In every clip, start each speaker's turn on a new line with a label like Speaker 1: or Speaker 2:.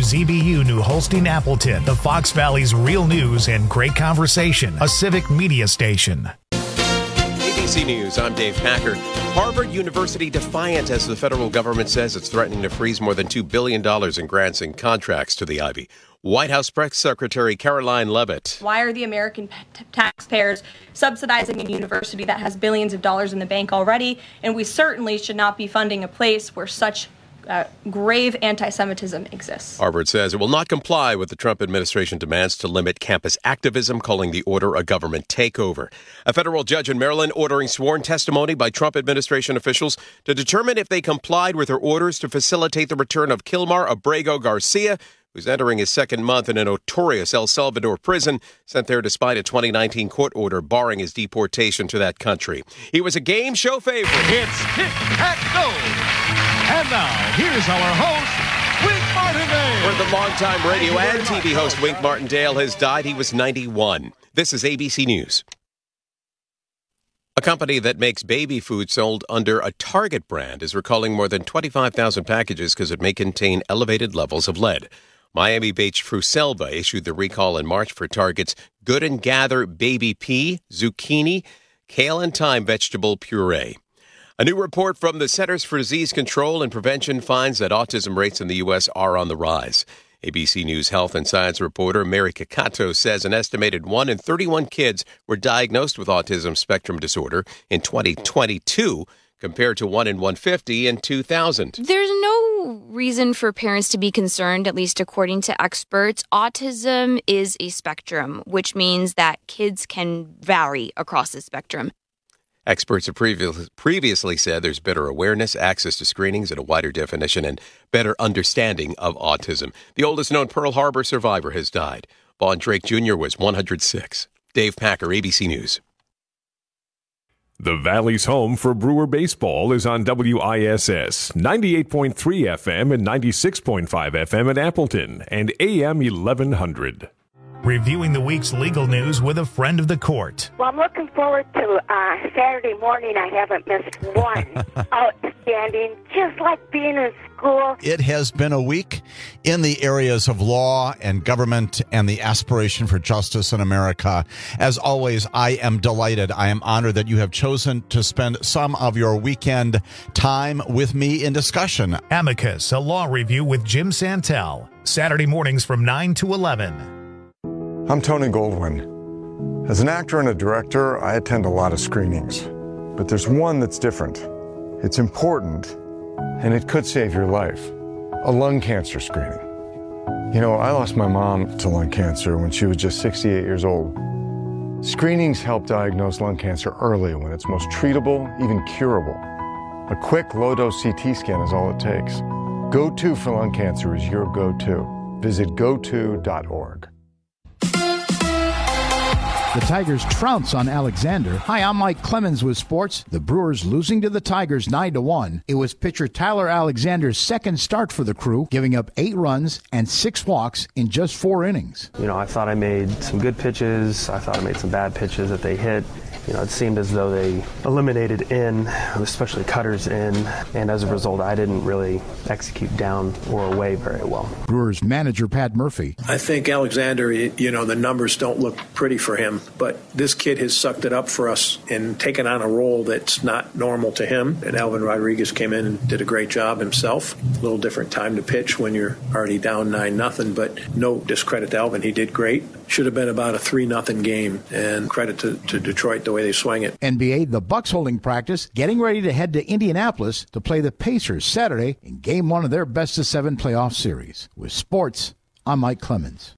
Speaker 1: WZBU New Holstein Appleton, the Fox Valley's real news and great conversation, a civic media station.
Speaker 2: ABC News, I'm Dave Packer. Harvard University defiant as the federal government says it's threatening to freeze more than $2 billion in grants and contracts to the Ivy. White House Press Secretary Caroline Leavitt.
Speaker 3: Why are the American taxpayers subsidizing a university that has billions of dollars in the bank already? And we certainly should not be funding a place where such grave anti-Semitism exists.
Speaker 2: Harvard says it will not comply with the Trump administration demands to limit campus activism, calling the order a government takeover. A federal judge in Maryland ordering sworn testimony by Trump administration officials to determine if they complied with her orders to facilitate the return of Kilmar Abrego Garcia, who's entering his second month in a notorious El Salvador prison, sent there despite a 2019 court order barring his deportation to that country. He was a game show favorite.
Speaker 4: It's Tic-Tac-Toe! And now, here's our host, Wink Martindale.
Speaker 2: Where the longtime radio and TV host Wink Martindale has died. He was 91. This is ABC News. A company that makes baby food sold under a Target brand is recalling more than 25,000 packages because it may contain elevated levels of lead. Miami-based Fruselva issued the recall in March for Target's Good and Gather baby pea, zucchini, kale and thyme vegetable puree. A new report from the Centers for Disease Control and Prevention finds that autism rates in the U.S. are on the rise. ABC News health and science reporter Mary Kakato says an estimated 1 in 31 kids were diagnosed with autism spectrum disorder in 2022, compared to 1 in 150 in 2000.
Speaker 5: There's no reason for parents to be concerned, at least according to experts. Autism is a spectrum, which means that kids can vary across the spectrum.
Speaker 2: Experts have previously said there's better awareness, access to screenings, and a wider definition and better understanding of autism. The oldest known Pearl Harbor survivor has died. Vaughn Drake Jr. was 106. Dave Packer, ABC News.
Speaker 6: The Valley's home for Brewer baseball is on WISS 98.3 FM and 96.5 FM in Appleton and AM 1100.
Speaker 1: Reviewing the week's legal news with a friend of the court.
Speaker 7: Well, I'm looking forward to Saturday morning. I haven't missed one. Outstanding, just like being in school.
Speaker 8: It has been a week in the areas of law and government and the aspiration for justice in America. As always, I am delighted. I am honored that you have chosen to spend some of your weekend time with me in discussion.
Speaker 1: Amicus, a law review with Jim Santel. Saturday mornings from 9 to 11.
Speaker 9: I'm Tony Goldwyn. As an actor and a director, I attend a lot of screenings. But there's one that's different. It's important, and it could save your life. A lung cancer screening. You know, I lost my mom to lung cancer when she was just 68 years old. Screenings help diagnose lung cancer early when it's most treatable, even curable. A quick, low-dose CT scan is all it takes. Go-To for lung cancer is your go-to. Visit goto.org.
Speaker 10: The Tigers trounce on Alexander. Hi, I'm Mike Clemens with sports. The Brewers losing to the Tigers 9-1. It was pitcher Tyler Alexander's second start for the Crew, giving up 8 runs and 6 walks in just 4 innings.
Speaker 11: You know, I thought I made some good pitches. I thought I made some bad pitches that they hit. You know, it seemed as though they eliminated in, especially cutters in, and as a result, I didn't really execute down or away very well.
Speaker 10: Brewers manager Pat Murphy.
Speaker 12: I think Alexander, you know, the numbers don't look pretty for him, but this kid has sucked it up for us and taken on a role that's not normal to him. And Alvin Rodriguez came in and did a great job himself. A little different time to pitch when you're already down 9-0, but no discredit to Alvin. He did great. Should have been about a 3-0 game, and credit to Detroit the way they swung it.
Speaker 10: NBA, the Bucks holding practice, getting ready to head to Indianapolis to play the Pacers Saturday in Game 1 of their best-of-7 playoff series. With sports, I'm Mike Clemens.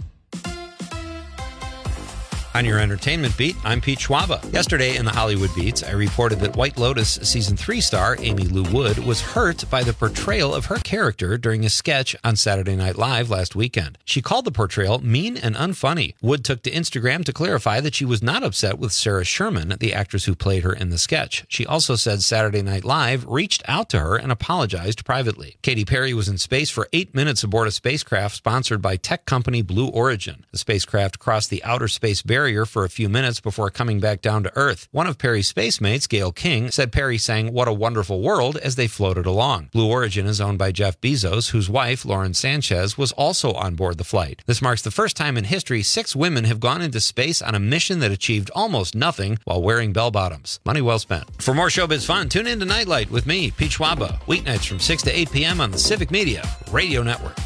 Speaker 13: On your entertainment beat, I'm Pete Schwaba. Yesterday in the Hollywood Beats, I reported that White Lotus Season 3 star Amy Lou Wood was hurt by the portrayal of her character during a sketch on Saturday Night Live last weekend. She called the portrayal mean and unfunny. Wood took to Instagram to clarify that she was not upset with Sarah Sherman, the actress who played her in the sketch. She also said Saturday Night Live reached out to her and apologized privately. Katy Perry was in space for 8 minutes aboard a spacecraft sponsored by tech company Blue Origin. The spacecraft crossed the outer space barrier carrier for a few minutes before coming back down to Earth. One of Perry's space mates, Gail King, said Perry sang "What a Wonderful World" as they floated along. Blue Origin is owned by Jeff Bezos, whose wife, Lauren Sanchez, was also on board the flight. This marks the first time in history 6 women have gone into space on a mission that achieved almost nothing while wearing bell-bottoms. Money well spent. For more showbiz fun, tune in to Nightlight with me, Pete Schwaba, weeknights from 6 to 8 p.m. on the Civic Media Radio Network.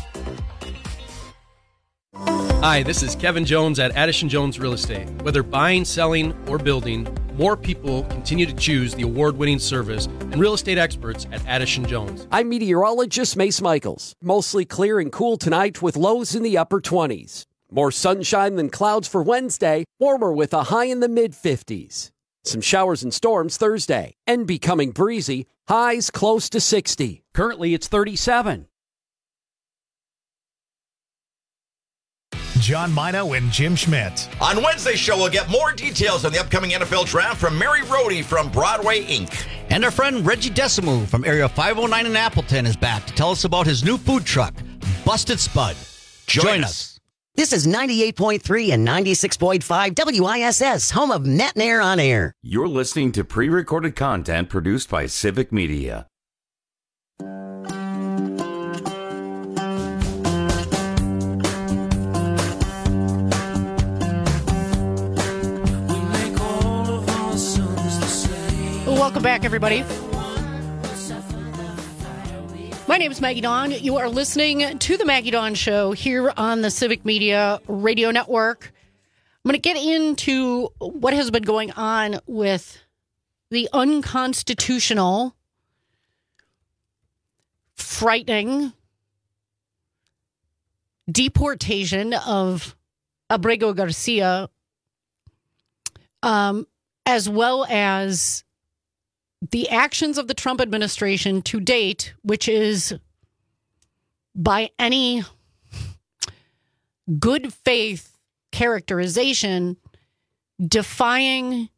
Speaker 14: Hi, this is Kevin Jones at Addison Jones Real Estate. Whether buying, selling, or building, more people continue to choose the award-winning service and real estate experts at Addison Jones.
Speaker 15: I'm meteorologist Mace Michaels. Mostly clear and cool tonight with lows in the upper 20s. More sunshine than clouds for Wednesday, warmer with a high in the mid-50s. Some showers and storms Thursday, and becoming breezy, highs close to 60. Currently, it's 37.
Speaker 1: John Mino and Jim Schmidt.
Speaker 16: On Wednesday's show, we'll get more details on the upcoming NFL draft from Mary Rohde from Broadway Inc.
Speaker 17: And our friend Reggie Decimu from Area 509 in Appleton is back to tell us about his new food truck, Busted Spud. Join us.
Speaker 18: This is 98.3 and 96.5 WISS, home of Net and Air on Air.
Speaker 19: You're listening to pre-recorded content produced by Civic Media.
Speaker 20: Welcome back, everybody. My name is Maggie Dawn. You are listening to the Maggie Dawn Show here on the Civic Media Radio Network. I'm going to get into what has been going on with the unconstitutional, frightening deportation of Abrego Garcia, as well as the actions of the Trump administration to date, which is, by any good faith characterization, defying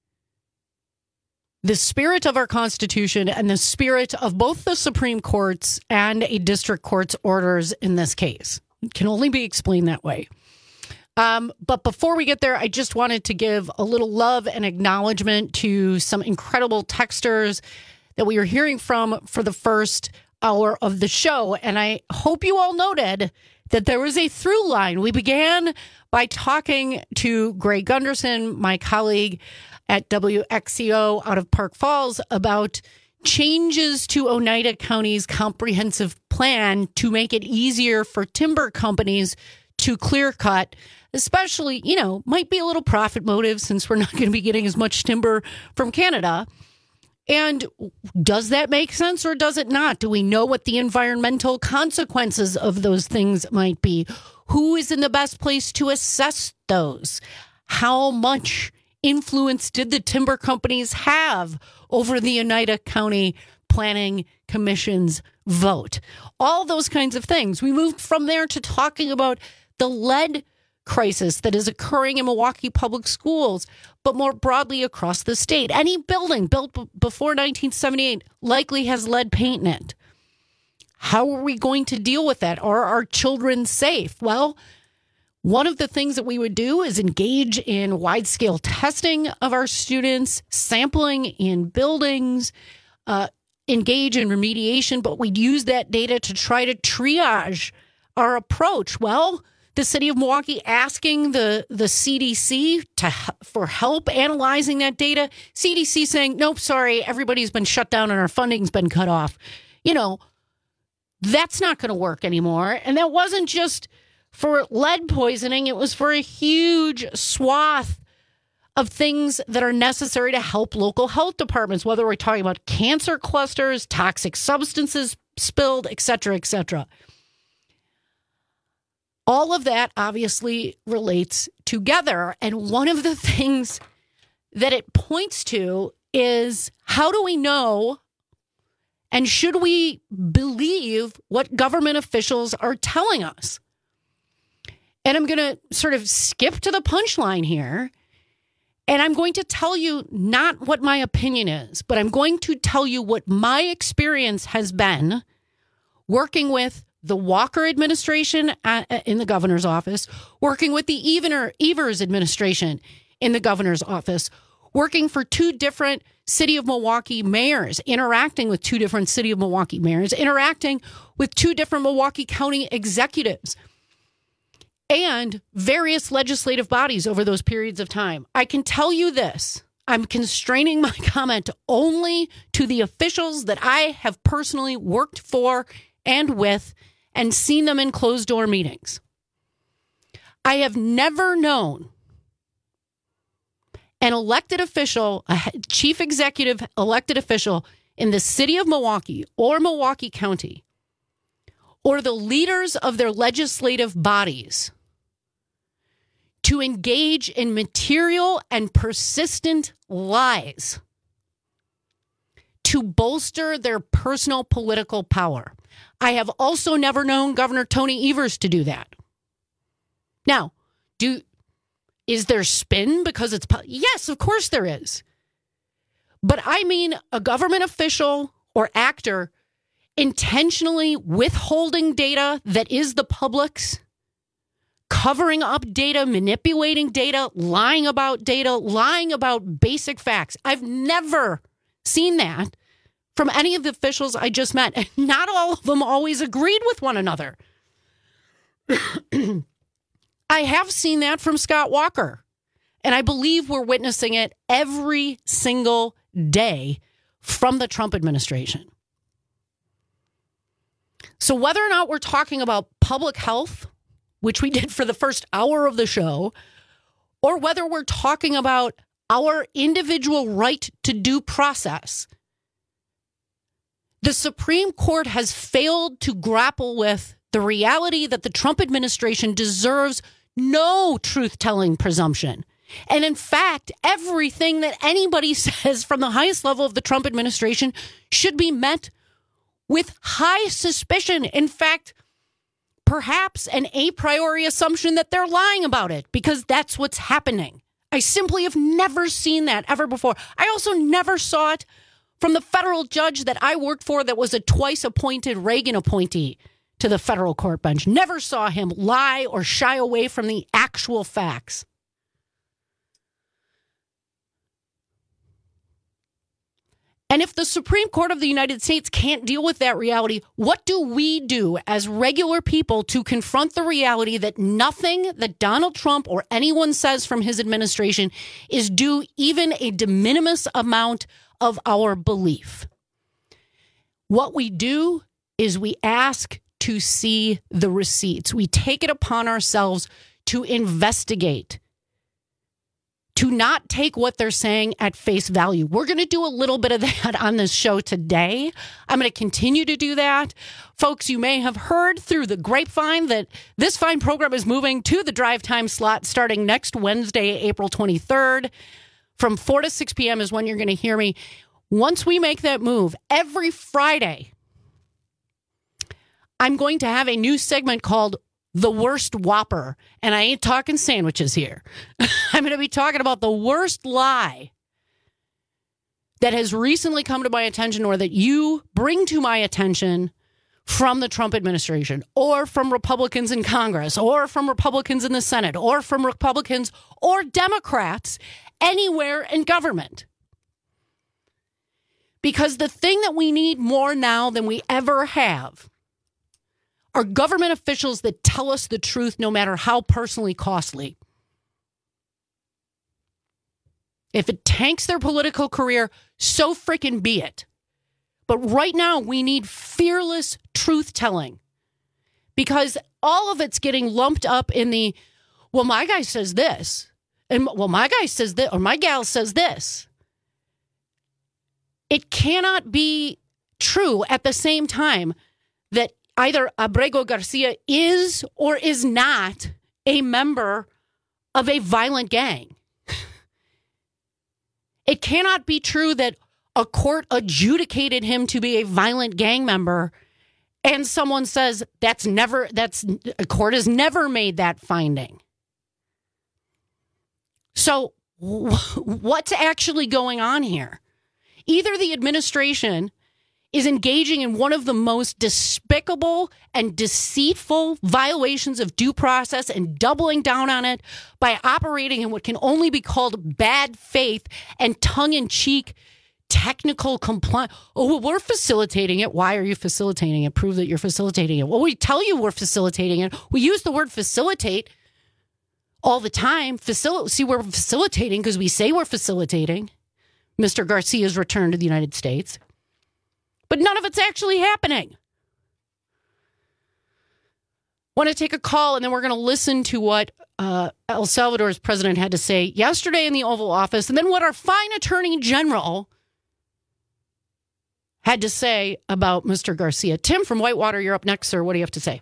Speaker 20: the spirit of our Constitution and the spirit of both the Supreme Court's and a district court's orders in this case. It can only be explained that way. But before we get there, I just wanted to give a little love and acknowledgement to some incredible texters that we are hearing from for the first hour of the show. And I hope you all noted that there was a through line. We began by talking to Greg Gunderson, my colleague at WXCO out of Park Falls, about changes to Oneida County's comprehensive plan to make it easier for timber companies to clear cut, especially, might be a little profit motive since we're not going to be getting as much timber from Canada. And does that make sense or does it not? Do we know what the environmental consequences of those things might be? Who is in the best place to assess those? How much influence did the timber companies have over the Oneida County Planning Commission's vote? All those kinds of things. We moved from there to talking about the lead crisis that is occurring in Milwaukee public schools, but more broadly across the state. Any building built before 1978 likely has lead paint in it. How are we going to deal with that? Are our children safe? Well, one of the things that we would do is engage in wide-scale testing of our students, sampling in buildings, engage in remediation, but we'd use that data to try to triage our approach. Well, the city of Milwaukee asking the CDC for help analyzing that data. CDC saying, nope, sorry, everybody's been shut down and our funding's been cut off. That's not going to work anymore. And that wasn't just for lead poisoning. It was for a huge swath of things that are necessary to help local health departments, whether we're talking about cancer clusters, toxic substances spilled, et cetera, et cetera. All of that obviously relates together. And one of the things that it points to is, how do we know and should we believe what government officials are telling us? And I'm going to sort of skip to the punchline here. And I'm going to tell you not what my opinion is, but I'm going to tell you what my experience has been working with the Walker administration in the governor's office, working with the Evers administration in the governor's office, working for two different City of Milwaukee mayors, interacting with two different City of Milwaukee mayors, interacting with two different Milwaukee County executives, and various legislative bodies over those periods of time. I can tell you this. I'm constraining my comment only to the officials that I have personally worked for and with and seen them in closed-door meetings. I have never known an elected official, a chief executive elected official in the city of Milwaukee or Milwaukee County, or the leaders of their legislative bodies to engage in material and persistent lies to bolster their personal political power. I have also never known Governor Tony Evers to do that. Now, is there spin because it's... Yes, of course there is. But I mean a government official or actor intentionally withholding data that is the public's, covering up data, manipulating data, lying about basic facts. I've never seen that from any of the officials I just met. And not all of them always agreed with one another. I have seen that from Scott Walker, and I believe we're witnessing it every single day from the Trump administration. So whether or not we're talking about public health, which we did for the first hour of the show, or whether we're talking about our individual right to due process, the Supreme Court has failed to grapple with the reality that the Trump administration deserves no truth-telling presumption. And in fact, everything that anybody says from the highest level of the Trump administration should be met with high suspicion. In fact, perhaps an a priori assumption that they're lying about it, because that's what's happening. I simply have never seen that ever before. I also never saw it from the federal judge that I worked for that was a twice-appointed Reagan appointee to the federal court bench. Never saw him lie or shy away from the actual facts. And if the Supreme Court of the United States can't deal with that reality, what do we do as regular people to confront the reality that nothing that Donald Trump or anyone says from his administration is due even a de minimis amount of our belief? What we do is we ask to see the receipts. We take it upon ourselves to investigate, to not take what they're saying at face value. We're going to do a little bit of that on this show today. I'm going to continue to do that. Folks, you may have heard through the grapevine that this fine program is moving to the drive time slot starting next Wednesday, April 23rd. From 4 to 6 p.m. is when you're going to hear me. Once we make that move, every Friday, I'm going to have a new segment called The Worst Whopper. And I ain't talking sandwiches here. I'm going to be talking about the worst lie that has recently come to my attention, or that you bring to my attention from the Trump administration, or from Republicans in Congress, or from Republicans in the Senate, or from Republicans or Democrats anywhere in government. Because the thing that we need more now than we ever have are government officials that tell us the truth, no matter how personally costly. If it tanks their political career, so freaking be it. But right now, we need fearless truth-telling, because all of it's getting lumped up in the, well, my guy says this, and well, my guy says this, or my gal says this. It cannot be true at the same time that either Abrego Garcia is or is not a member of a violent gang. It cannot be true that a court adjudicated him to be a violent gang member and someone says a court has never made that finding. So what's actually going on here? Either the administration is engaging in one of the most despicable and deceitful violations of due process and doubling down on it by operating in what can only be called bad faith and tongue-in-cheek technical compliance. Oh, well, we're facilitating it. Why are you facilitating it? Prove that you're facilitating it. Well, we tell you we're facilitating it. We use the word facilitate all the time. See, we're facilitating because we say we're facilitating Mr. Garcia's return to the United States. But none of it's actually happening. Want to take a call, and then we're going to listen to what El Salvador's president had to say yesterday in the Oval Office, and then what our fine attorney general had to say about Mr. Garcia. Tim from Whitewater, you're up next, sir. What do you have to say?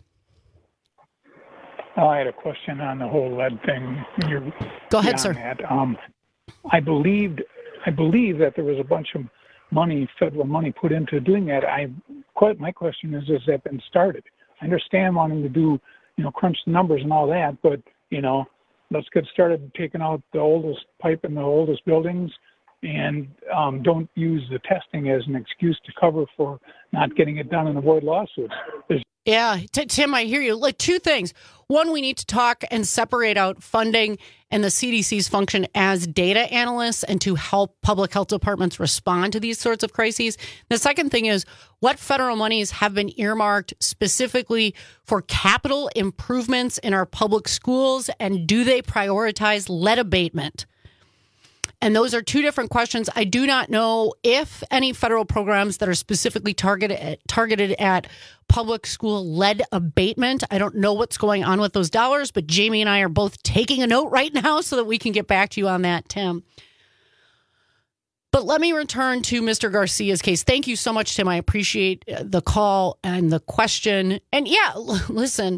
Speaker 21: I had a question on the whole lead thing.
Speaker 20: Go ahead, sir.
Speaker 21: I believe that there was a bunch of money, federal money, put into doing that. My question is, has that been started? I understand wanting to do, crunch the numbers and all that, but let's get started taking out the oldest pipe in the oldest buildings, and don't use the testing as an excuse to cover for not getting it done and avoid lawsuits.
Speaker 20: Yeah, Tim, I hear you. Like, two things. One, we need to talk and separate out funding and the CDC's function as data analysts and to help public health departments respond to these sorts of crises. The second thing is, what federal monies have been earmarked specifically for capital improvements in our public schools, and do they prioritize lead abatement? And those are two different questions. I do not know if any federal programs that are specifically targeted at public school lead abatement. I don't know what's going on with those dollars, but Jamie and I are both taking a note right now so that we can get back to you on that, Tim. But let me return to Mr. Garcia's case. Thank you so much, Tim. I appreciate the call and the question. And yeah, listen,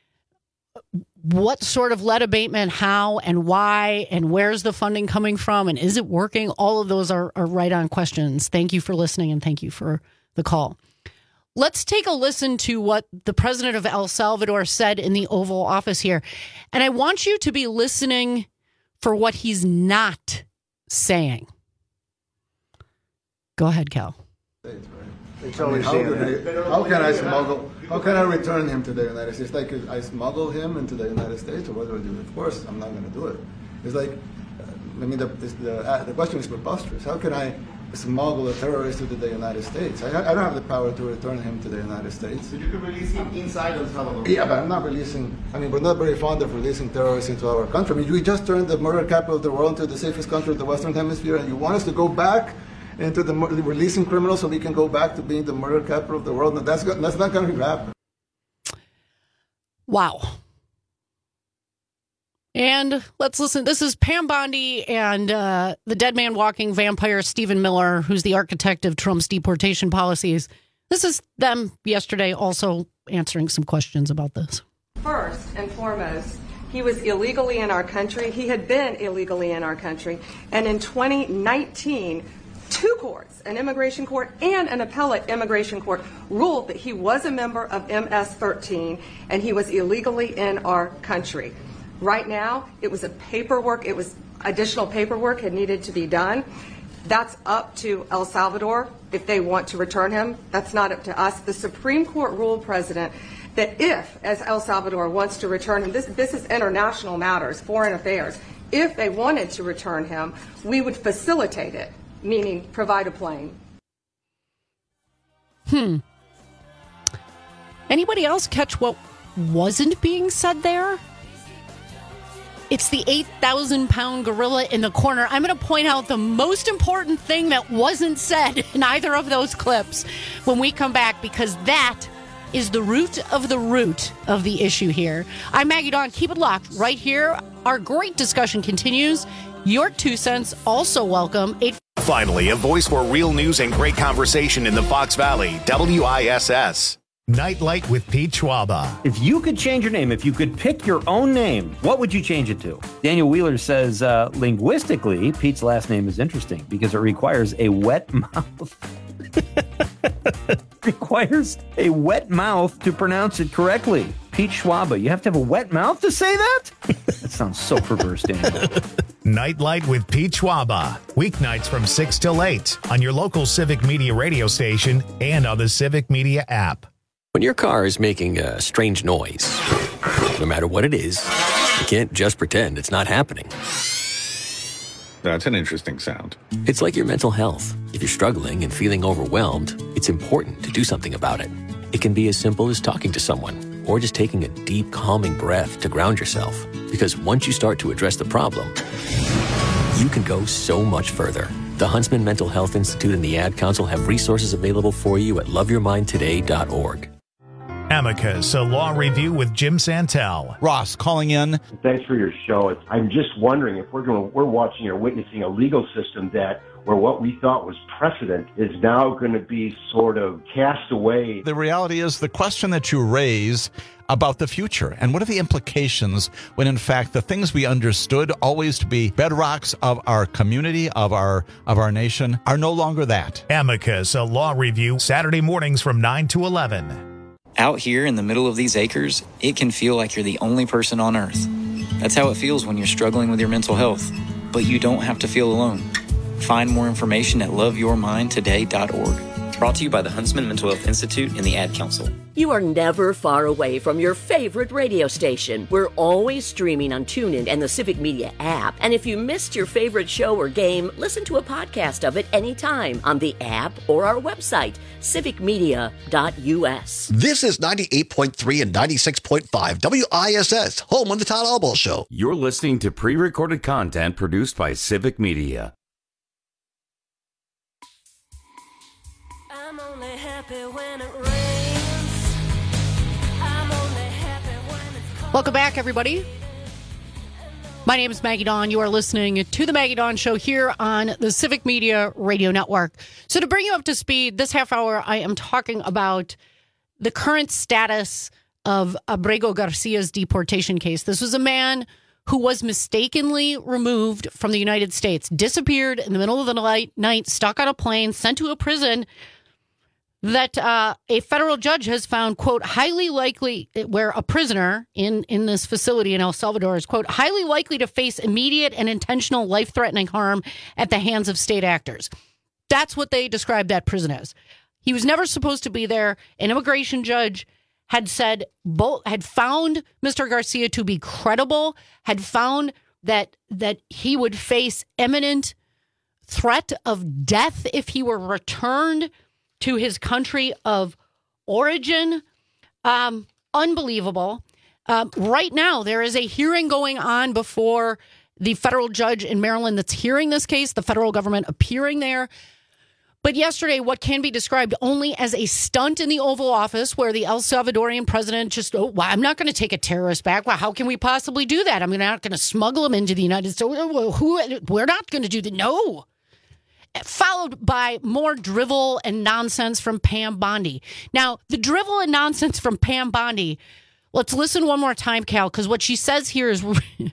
Speaker 20: what sort of lead abatement, how and why, and where's the funding coming from, and is it working? All of those are right on questions. Thank you for listening, and thank you for the call. Let's take a listen to what the president of El Salvador said in the Oval Office here. And I want you to be listening for what he's not saying. Go ahead, Cal.
Speaker 22: How can I smuggle? How can I return him to the United States? Like, I smuggle him into the United States, or what do I do? Of course, I'm not going to do it. It's like, the question is preposterous. How can I smuggle a terrorist into the United States? I don't have the power to return him to the United States.
Speaker 23: So you can release him inside El Salvador?
Speaker 22: Yeah, but I'm not releasing. We're not very fond of releasing terrorists into our country. We just turned the murder capital of the world into the safest country of the Western Hemisphere, and you want us to go back into the releasing criminals so we can go back to being the murder capital of the world? No, that's not going to happen.
Speaker 20: Wow. And let's listen. This is Pam Bondi and the dead man walking vampire Stephen Miller, who's the architect of Trump's deportation policies. This is them yesterday also answering some questions about this.
Speaker 24: First and foremost, he was illegally in our country. He had been illegally in our country. And in 2019, two courts, an immigration court and an appellate immigration court, ruled that he was a member of MS-13 and he was illegally in our country. Right now, it was additional paperwork had needed to be done. That's up to El Salvador if they want to return him. That's not up to us. The Supreme Court ruled, President, that if, as El Salvador wants to return him, this is international matters, foreign affairs, if they wanted to return him, we would facilitate it, meaning provide a plane.
Speaker 20: Anybody else catch what wasn't being said there? It's the 8,000-pound gorilla in the corner. I'm going to point out the most important thing that wasn't said in either of those clips when we come back, because that is the root of the issue here. I'm Maggie Dawn. Keep it locked right here. Our great discussion continues. Your 2 cents also welcome.
Speaker 1: Finally, a voice for real news and great conversation in the Fox Valley. WISS. Nightlight with Pete Schwaba.
Speaker 25: If you could change your name, if you could pick your own name, what would you change it to? Daniel Wheeler says, linguistically, Pete's last name is interesting because it requires a wet mouth. Requires a wet mouth to pronounce it correctly. Pete Schwaba. You have to have a wet mouth to say that? That sounds so perverse, Daniel.
Speaker 1: Nightlight with Pete Schwaba. Weeknights from 6 till 8 on your local Civic Media radio station and on the Civic Media app.
Speaker 2: When your car is making a strange noise, no matter what it is, you can't just pretend it's not happening.
Speaker 3: That's an interesting sound.
Speaker 2: It's like your mental health. If you're struggling and feeling overwhelmed, it's important to do something about it. It can be as simple as talking to someone or just taking a deep, calming breath to ground yourself. Because once you start to address the problem, you can go so much further. The Huntsman Mental Health Institute and the Ad Council have resources available for you at loveyourmindtoday.org.
Speaker 1: Amicus, a law review with Jim Santel.
Speaker 8: Ross calling in.
Speaker 4: Thanks for your show. I'm just wondering if we're watching or witnessing a legal system where what we thought was precedent is now going to be sort of cast away.
Speaker 8: The reality is the question that you raise about the future and what are the implications when in fact the things we understood always to be bedrocks of our community, of our nation, are no longer that.
Speaker 1: Amicus, a law review, Saturday mornings from 9 to 11.
Speaker 5: Out here in the middle of these acres, it can feel like you're the only person on earth. That's how it feels when you're struggling with your mental health. But you don't have to feel alone. Find more information at loveyourmindtoday.org. Brought to you by the Huntsman Mental Health Institute and the Ad Council.
Speaker 6: You are never far away from your favorite radio station. We're always streaming on TuneIn and the Civic Media app. And if you missed your favorite show or game, listen to a podcast of it anytime on the app or our website, civicmedia.us.
Speaker 26: This is 98.3 and 96.5 WISS, home of the Todd Albaugh Show.
Speaker 19: You're listening to pre-recorded content produced by Civic Media.
Speaker 6: I'm only happy when it rains. I'm only happy when it's cold.
Speaker 20: Welcome back, everybody. My name is Maggie Dawn. You are listening to the Maggie Dawn Show here on the Civic Media Radio Network. So to bring you up to speed, this half hour, I am talking about the current status of Abrego Garcia's deportation case. This was a man who was mistakenly removed from the United States, disappeared in the middle of the night, stuck on a plane, sent to a prison that a federal judge has found, quote, highly likely, where a prisoner in this facility in El Salvador is, quote, highly likely to face immediate and intentional life-threatening harm at the hands of state actors. That's what they described that prison as. He was never supposed to be there. An immigration judge had said, had found Mr. Garcia to be credible, had found that he would face imminent threat of death if he were returned to his country of origin. Unbelievable. Right now, there is a hearing going on before the federal judge in Maryland that's hearing this case, the federal government appearing there. But yesterday, what can be described only as a stunt in the Oval Office where the El Salvadorian president just, I'm not going to take a terrorist back. Well, how can we possibly do that? I'm not going to smuggle him into the United States. We're not going to do that. No. Followed by more drivel and nonsense from Pam Bondi. Now, the drivel and nonsense from Pam Bondi, let's listen one more time, Cal, because what she says here is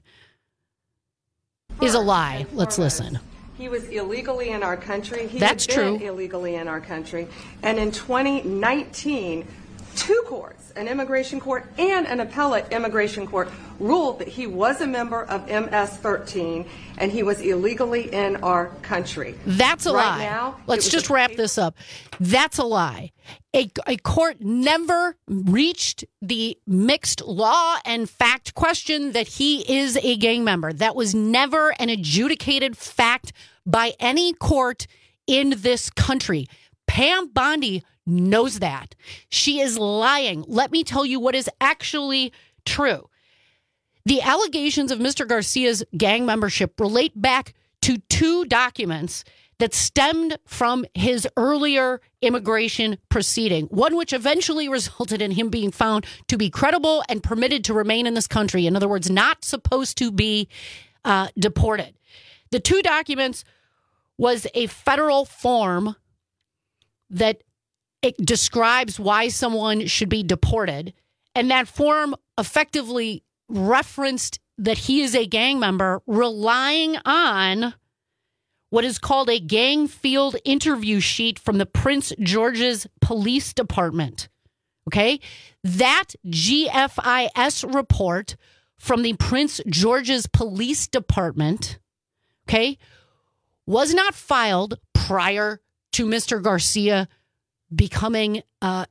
Speaker 20: a lie. Let's listen.
Speaker 24: He was illegally in our country.
Speaker 20: That's true.
Speaker 24: Illegally in our country. And in 2019, two courts, an immigration court and an appellate immigration court, ruled that he was a member of MS-13 and he was illegally in our country.
Speaker 20: That's a lie.
Speaker 24: Now,
Speaker 20: let's just wrap this up. That's a lie. A court never reached the mixed law and fact question that he is a gang member. That was never an adjudicated fact by any court in this country. Pam Bondi knows that. She is lying. Let me tell you what is actually true. The allegations of Mr. Garcia's gang membership relate back to two documents that stemmed from his earlier immigration proceeding, one which eventually resulted in him being found to be credible and permitted to remain in this country. In other words, not supposed to be deported. The two documents was a federal form that it describes why someone should be deported. And that form effectively referenced that he is a gang member, relying on what is called a gang field interview sheet from the Prince George's Police Department. Okay? That GFIS report from the Prince George's Police Department, okay, was not filed prior to Mr. Garcia being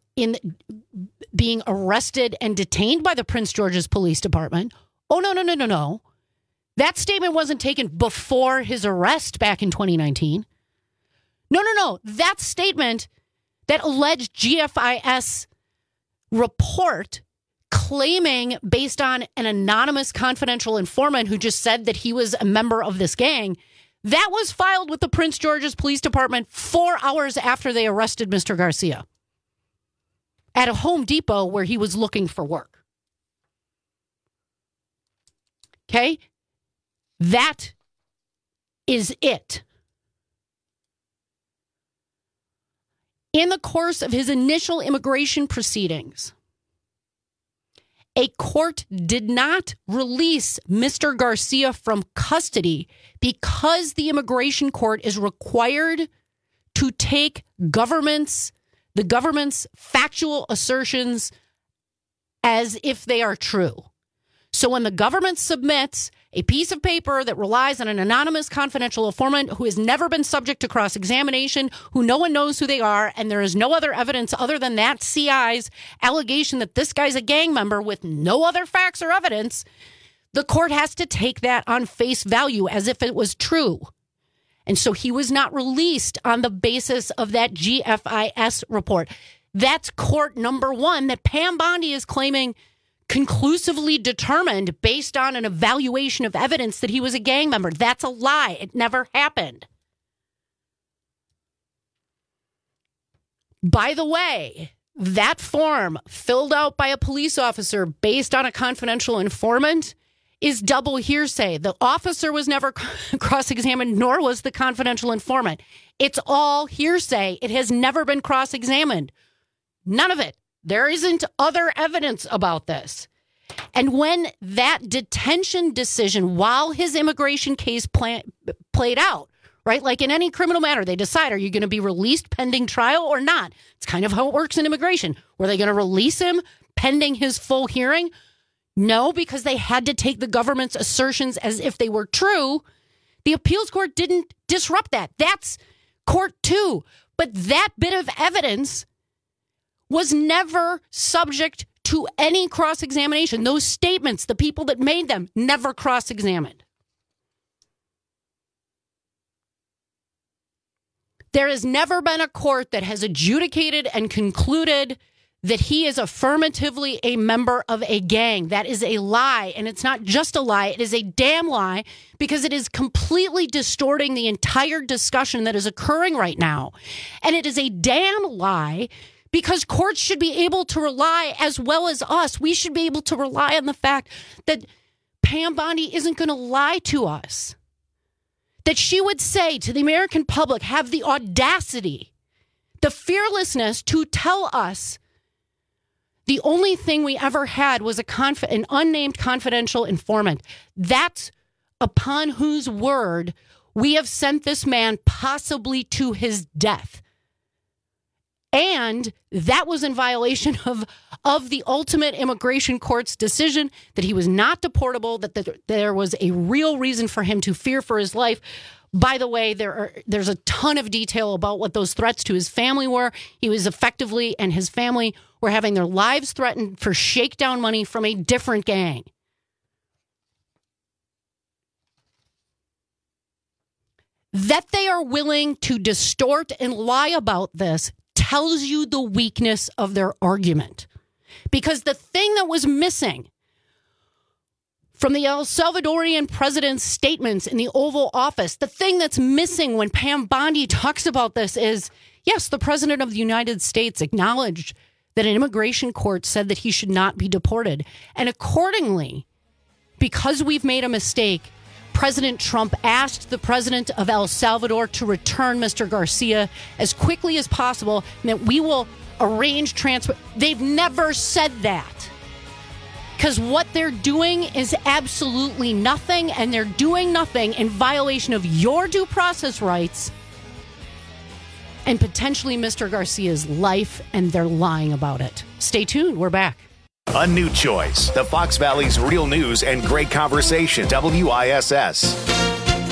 Speaker 20: arrested and detained by the Prince George's Police Department. Oh, no. That statement wasn't taken before his arrest back in 2019. No. That statement, that alleged GFIS report claiming based on an anonymous confidential informant who just said that he was a member of this gang, that was filed with the Prince George's Police Department 4 hours after they arrested Mr. Garcia at a Home Depot where he was looking for work. Okay? That is it. In the course of his initial immigration proceedings, a court did not release Mr. Garcia from custody because the immigration court is required to take the government's factual assertions as if they are true. So when the government submits a piece of paper that relies on an anonymous confidential informant who has never been subject to cross-examination, who no one knows who they are, and there is no other evidence other than that CI's allegation that this guy's a gang member with no other facts or evidence, the court has to take that on face value as if it was true. And so he was not released on the basis of that GFIS report. That's court number one that Pam Bondi is claiming conclusively determined based on an evaluation of evidence that he was a gang member. That's a lie. It never happened. By the way, that form filled out by a police officer based on a confidential informant is double hearsay. The officer was never cross-examined, nor was the confidential informant. It's all hearsay. It has never been cross-examined. None of it. There isn't other evidence about this. And when that detention decision, while his immigration case played out, right? Like in any criminal matter, they decide, are you going to be released pending trial or not? It's kind of how it works in immigration. Were they going to release him pending his full hearing? No, because they had to take the government's assertions as if they were true. The appeals court didn't disrupt that. That's court two. But that bit of evidence was never subject to any cross-examination. Those statements, the people that made them, never cross-examined. There has never been a court that has adjudicated and concluded that he is affirmatively a member of a gang. That is a lie, and it's not just a lie. It is a damn lie because it is completely distorting the entire discussion that is occurring right now. And it is a damn lie because courts should be able to rely, as well as us, we should be able to rely on the fact that Pam Bondi isn't going to lie to us. That she would say to the American public, have the audacity, the fearlessness to tell us the only thing we ever had was an unnamed confidential informant. That's upon whose word we have sent this man possibly to his death. And that was in violation of the ultimate immigration court's decision that he was not deportable, that there was a real reason for him to fear for his life. By the way, there's a ton of detail about what those threats to his family were. He was effectively, and his family were having their lives threatened for shakedown money from a different gang. That they are willing to distort and lie about this tells you the weakness of their argument. Because the thing that was missing from the El Salvadorian president's statements in the Oval Office, the thing that's missing when Pam Bondi talks about this is, yes, the president of the United States acknowledged that an immigration court said that he should not be deported. And accordingly, because we've made a mistake, President Trump asked the president of El Salvador to return Mr. Garcia as quickly as possible, and that we will arrange transfer. They've never said that. Because what they're doing is absolutely nothing, and they're doing nothing in violation of your due process rights and potentially Mr. Garcia's life, and they're lying about it. Stay tuned. We're back.
Speaker 1: A new choice. The Fox Valley's real news and great conversation. WISS.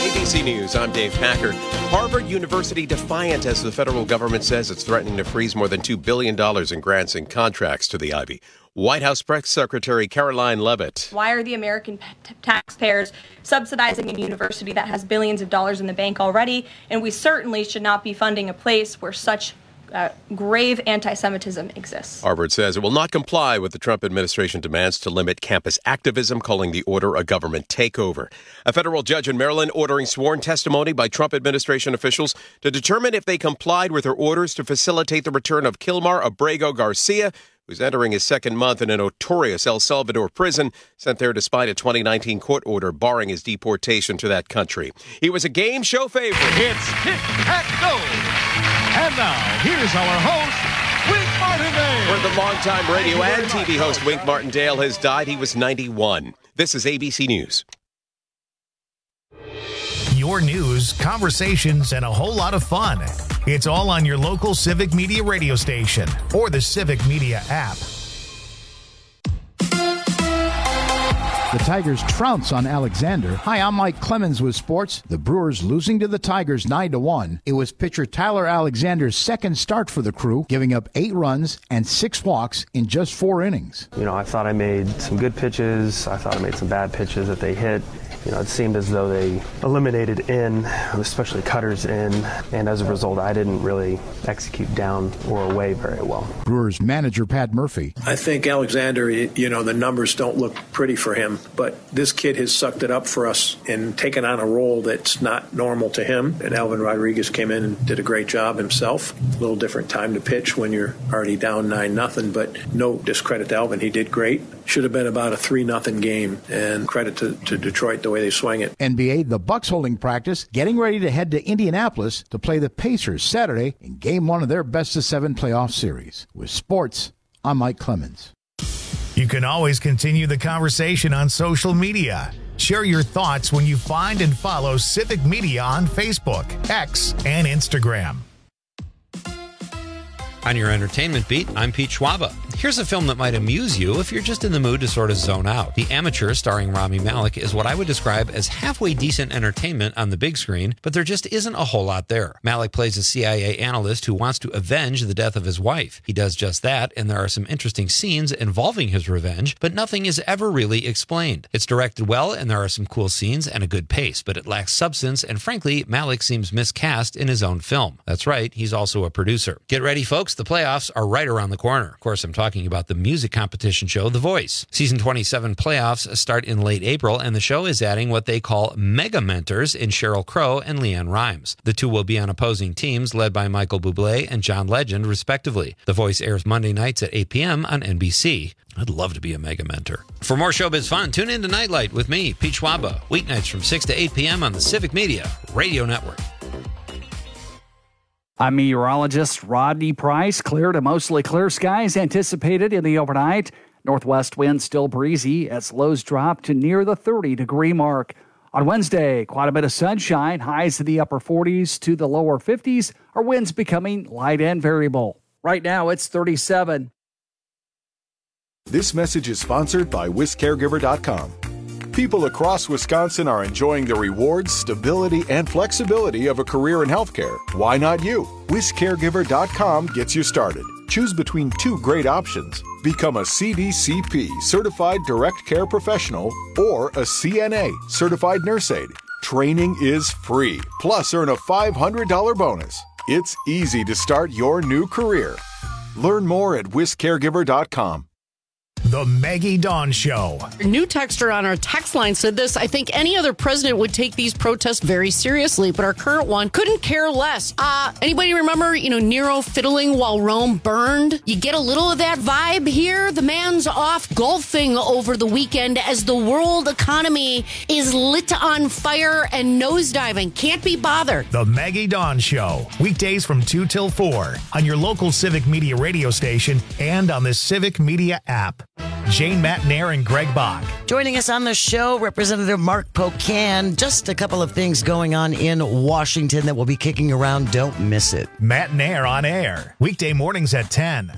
Speaker 7: ABC News, I'm Dave Packard. Harvard University defiant as the federal government says it's threatening to freeze more than $2 billion in grants and contracts to the Ivy. White House Press Secretary Caroline Leavitt.
Speaker 9: Why are the American taxpayers subsidizing a university that has billions of dollars in the bank already? And we certainly should not be funding a place where such grave anti-Semitism exists.
Speaker 7: Harvard says it will not comply with the Trump administration demands to limit campus activism, calling the order a government takeover. A federal judge in Maryland ordering sworn testimony by Trump administration officials to determine if they complied with her orders to facilitate the return of Kilmar Abrego Garcia, who's entering his second month in a notorious El Salvador prison, sent there despite a 2019 court order barring his deportation to that country. He was a game show favorite.
Speaker 10: It's Tic-Tac-Toe! And now, here's our host, Wink Martindale.
Speaker 7: Where the longtime radio and TV host Wink Martindale has died. He was 91. This is ABC News.
Speaker 1: Your news, conversations, and a whole lot of fun. It's all on your local Civic Media radio station or the Civic Media app.
Speaker 11: The Tigers trounce on Alexander. Hi, I'm Mike Clemens with sports. The Brewers losing to the Tigers 9-1. It was pitcher Tyler Alexander's second start for the Crew, giving up 8 runs and 6 walks in just 4 innings.
Speaker 12: You know, I thought I made some good pitches. I thought I made some bad pitches that they hit. You know, it seemed as though they eliminated in, especially cutters in, and as a result, I didn't really execute down or away very well.
Speaker 11: Brewers manager Pat Murphy.
Speaker 13: I think Alexander, you know, the numbers don't look pretty for him, but this kid has sucked it up for us and taken on a role that's not normal to him. And Alvin Rodriguez came in and did a great job himself. A little different time to pitch when you're already down 9-0, but no discredit to Alvin. He did great. Should have been about a 3-0 game, and credit to Detroit the way they swung it.
Speaker 11: NBA, the Bucks holding practice, getting ready to head to Indianapolis to play the Pacers Saturday in Game 1 of their best-of-7 playoff series. With sports, I'm Mike Clemens.
Speaker 1: You can always continue the conversation on social media. Share your thoughts when you find and follow Civic Media on Facebook, X, and Instagram.
Speaker 27: On your entertainment beat, I'm Pete Schwaba. Here's a film that might amuse you if you're just in the mood to sort of zone out. The Amateur, starring Rami Malek, is what I would describe as halfway decent entertainment on the big screen, but there just isn't a whole lot there. Malek plays a CIA analyst who wants to avenge the death of his wife. He does just that, and there are some interesting scenes involving his revenge, but nothing is ever really explained. It's directed well, and there are some cool scenes and a good pace, but it lacks substance, and frankly, Malek seems miscast in his own film. That's right, he's also a producer. Get ready, folks, the playoffs are right around the corner. Of course, I'm talking about the music competition show, The Voice. Season 27 playoffs start in late April, and the show is adding what they call mega mentors in Sheryl Crow and Leanne Rimes. The two will be on opposing teams led by Michael Bublé and John Legend, respectively. The Voice airs Monday nights at 8 p.m. on NBC. I'd love to be a mega mentor. For more showbiz fun, tune in to Nightlight with me, Pete Schwaba, weeknights from 6 to 8 p.m. on the Civic Media Radio Network.
Speaker 28: I'm meteorologist Rodney Price. Clear to mostly clear skies anticipated in the overnight. Northwest winds still breezy as lows drop to near the 30-degree mark. On Wednesday, quite a bit of sunshine, highs in the upper 40s to the lower 50s. Our winds becoming light and variable. Right now, it's 37.
Speaker 29: This message is sponsored by WisCaregiver.com. People across Wisconsin are enjoying the rewards, stability, and flexibility of a career in healthcare. Why not you? WisCaregiver.com gets you started. Choose between 2 great options. Become a CDCP, Certified Direct Care Professional, or a CNA, Certified Nurse Aide. Training is free, plus earn a $500 bonus. It's easy to start your new career. Learn more at WisCaregiver.com.
Speaker 1: The Maggie Dawn Show.
Speaker 20: A new texter on our text line said this: I think any other president would take these protests very seriously, but our current one couldn't care less. Anybody remember, Nero fiddling while Rome burned? You get a little of that vibe here. The man's off golfing over the weekend as the world economy is lit on fire and nosediving. Can't be bothered.
Speaker 1: The Maggie Dawn Show. Weekdays from 2 till 4 on your local Civic Media radio station and on the Civic Media app. Jane Matnair and Greg Bach.
Speaker 18: Joining us on the show, Representative Mark Pocan. Just a couple of things going on in Washington that will be kicking around. Don't miss it.
Speaker 1: Matnair on air. Weekday mornings at 10.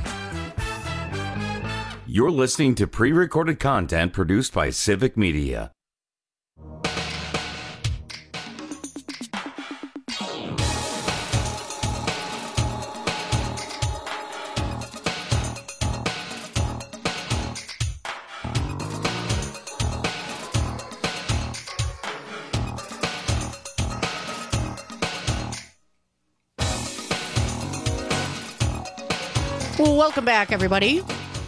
Speaker 19: You're listening to pre-recorded content produced by Civic Media.
Speaker 20: Well, welcome back, everybody.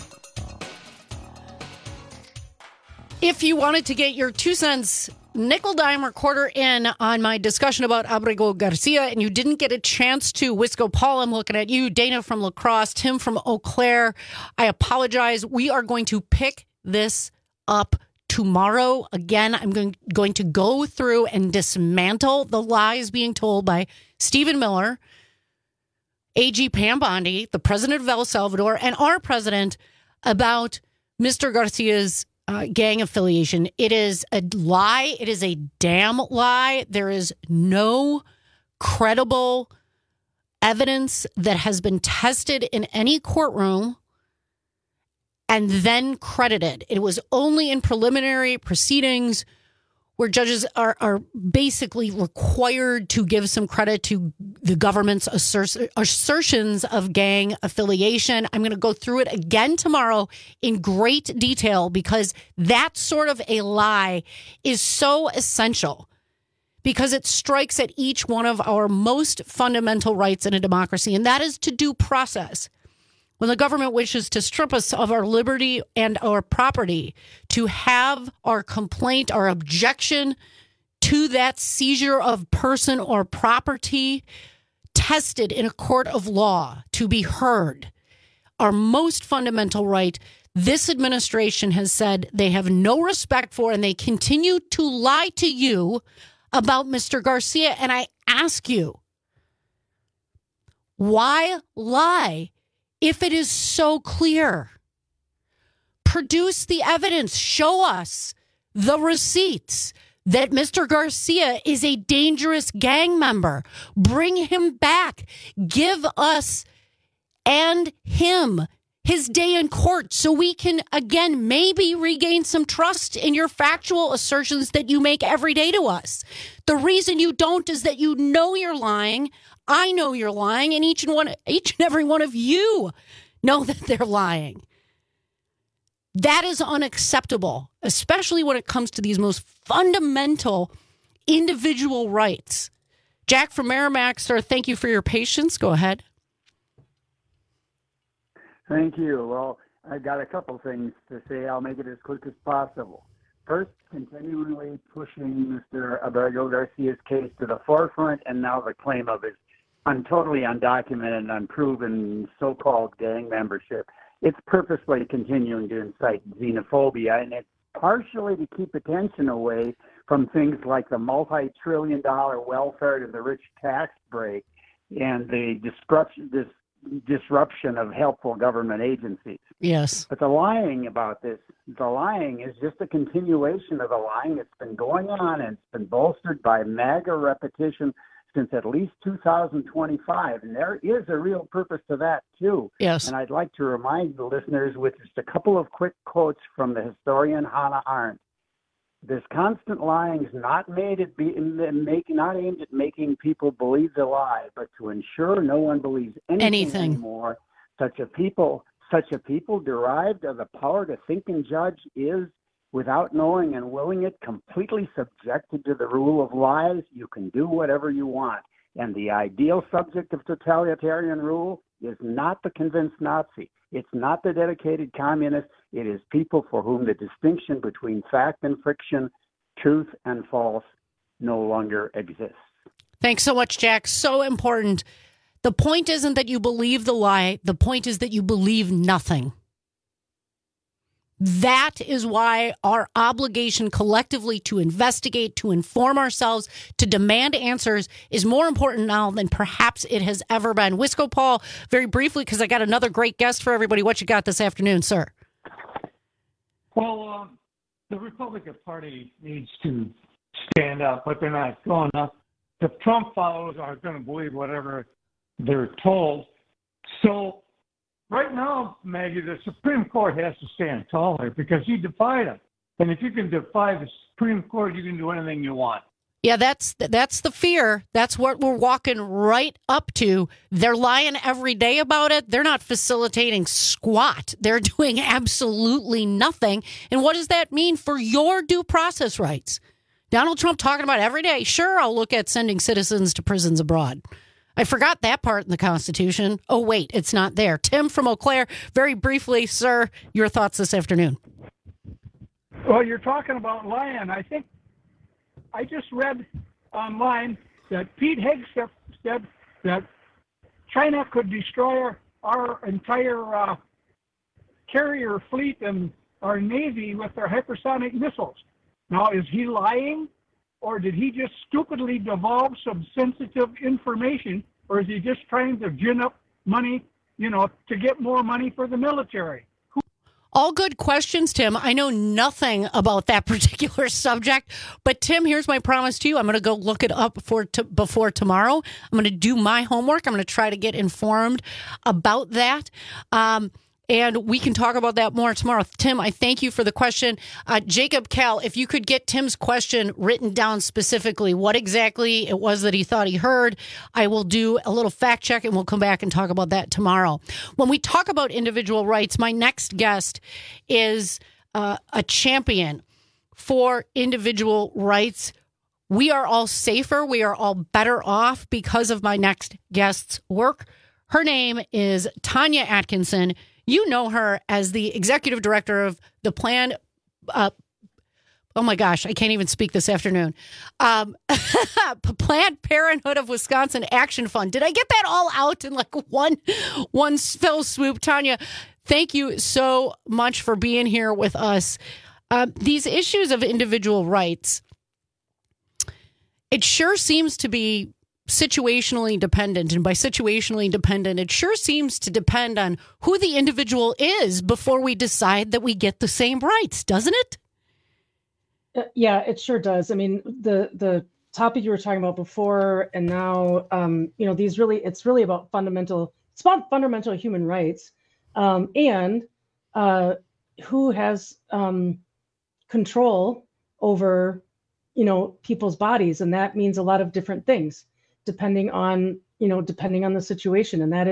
Speaker 20: If you wanted to get your 2 cents, nickel, dime, or quarter in on my discussion about Abrigo Garcia and you didn't get a chance to, Wisco Paul, I'm looking at you, Dana from La Crosse, Tim from Eau Claire, I apologize. We are going to pick this up tomorrow. Again, I'm going to go through and dismantle the lies being told by Stephen Miller, AG Pam Bondi, the president of El Salvador, and our president about Mr. Garcia's gang affiliation. It is a lie. It is a damn lie. There is no credible evidence that has been tested in any courtroom and then credited. It was only in preliminary proceedings where judges are basically required to give some credit to the government's assertions of gang affiliation. I'm going to go through it again tomorrow in great detail because that sort of a lie is so essential because it strikes at each one of our most fundamental rights in a democracy, and that is to due process. When the government wishes to strip us of our liberty and our property, to have our complaint, our objection to that seizure of person or property tested in a court of law, to be heard, our most fundamental right, this administration has said they have no respect for, and they continue to lie to you about Mr. Garcia. And I ask you, why lie? If it is so clear, produce the evidence. Show us the receipts that Mr. Garcia is a dangerous gang member. Bring him back. Give us and him his day in court so we can, again, maybe regain some trust in your factual assertions that you make every day to us. The reason you don't is that you know you're lying. I know you're lying, and each and every one of you know that they're lying. That is unacceptable, especially when it comes to these most fundamental individual rights. Jack from Merrimack, sir, thank you for your patience. Go ahead.
Speaker 3: Thank you. Well, I've got a couple things to say. I'll make it as quick as possible. First, continually pushing Mr. Abrigo Garcia's case to the forefront, and now the claim of his totally undocumented and unproven so-called gang membership. It's purposely continuing to incite xenophobia, and it's partially to keep attention away from things like the multi-trillion-dollar welfare to the rich tax break and the disruption of helpful government agencies.
Speaker 20: Yes.
Speaker 3: But the lying about this, the lying is just a continuation of the lying that's been going on, and it's been bolstered by MAGA repetition since at least 2025. And there is a real purpose to that, too.
Speaker 20: Yes.
Speaker 3: And I'd like to remind the listeners with just a couple of quick quotes from the historian Hannah Arendt. This constant lying is not aimed at making people believe the lie, but to ensure no one believes anything anymore. Such a people derived of the power to think and judge is, without knowing and willing it, completely subjected to the rule of lies. You can do whatever you want. And the ideal subject of totalitarian rule is not the convinced Nazi. It's not the dedicated communist. It is people for whom the distinction between fact and fiction, truth and false, no longer exists.
Speaker 20: Thanks so much, Jack. So important. The point isn't that you believe the lie. The point is that you believe nothing. That is why our obligation collectively to investigate, to inform ourselves, to demand answers is more important now than perhaps it has ever been. Wisco Paul, very briefly, because I got another great guest for everybody. What you got this afternoon, sir?
Speaker 14: Well, the Republican Party needs to stand up, but they're not going up. The Trump followers are going to believe whatever they're told. So right now, Maggie, the Supreme Court has to stand tall here because you defied them. And if you can defy the Supreme Court, you can do anything you want.
Speaker 20: Yeah, that's the fear. That's what we're walking right up to. They're lying every day about it. They're not facilitating squat. They're doing absolutely nothing. And what does that mean for your due process rights? Donald Trump talking about every day, sure, I'll look at sending citizens to prisons abroad. I forgot that part in the Constitution. Oh, wait, it's not there. Tim from Eau Claire, very briefly, sir, your thoughts this afternoon.
Speaker 14: Well, you're talking about lying. I think I just read online that Pete Hegseth said that China could destroy our entire carrier fleet and our Navy with their hypersonic missiles. Now, is he lying, or did he just stupidly divulge some sensitive information, or is he just trying to gin up money, to get more money for the military?
Speaker 20: All good questions, Tim. I know nothing about that particular subject, but Tim, here's my promise to you. I'm going to go look it up before tomorrow. I'm going to do my homework. I'm going to try to get informed about that. And we can talk about that more tomorrow. Tim, I thank you for the question. Jacob Cal, if you could get Tim's question written down specifically, what exactly it was that he thought he heard, I will do a little fact check and we'll come back and talk about that tomorrow. When we talk about individual rights, my next guest is a champion for individual rights. We are all safer. We are all better off because of my next guest's work. Her name is Tanya Atkinson. You know her as the executive director of the Planned, oh my gosh, I can't even speak this afternoon. Planned Parenthood of Wisconsin Action Fund. Did I get that all out in like one fell swoop? Tanya, thank you so much for being here with us. These issues of individual rights, it sure seems to be situationally dependent. And by situationally dependent, it sure seems to depend on who the individual is before we decide that we get the same rights, doesn't it?
Speaker 2: Yeah, it sure does. I mean, the topic you were talking about before and now, it's really about fundamental human rights, and who has control over, people's bodies. And that means a lot of different things, depending on the situation. And that